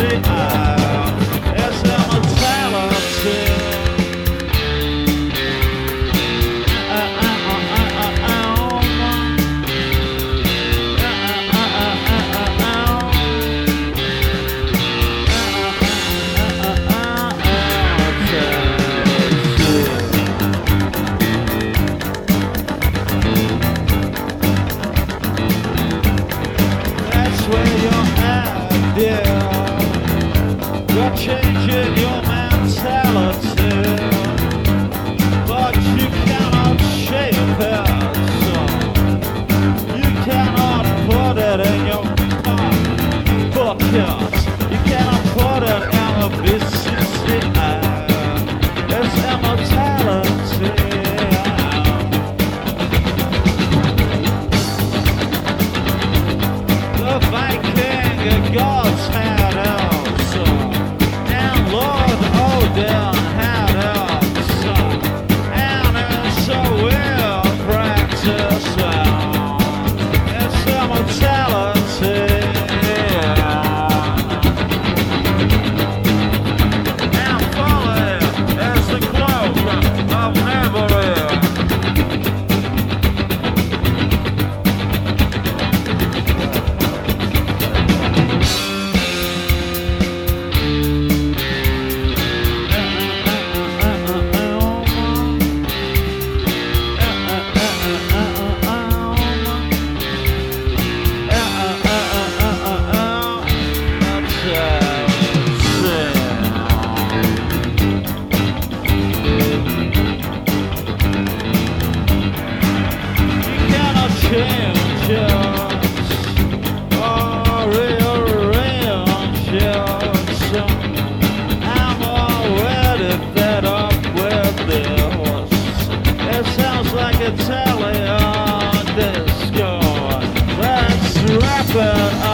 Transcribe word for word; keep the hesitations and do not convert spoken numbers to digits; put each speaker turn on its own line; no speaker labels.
You're changing your mentality, but you cannot shape it, so you cannot put it in your pocket. You cannot put it in a business. It's immortality. The Viking gods had also, and Lord Odin had also, and it's a real practice. It's immortality. And folly is the cloak of memory. Italian disco, let's wrap it up.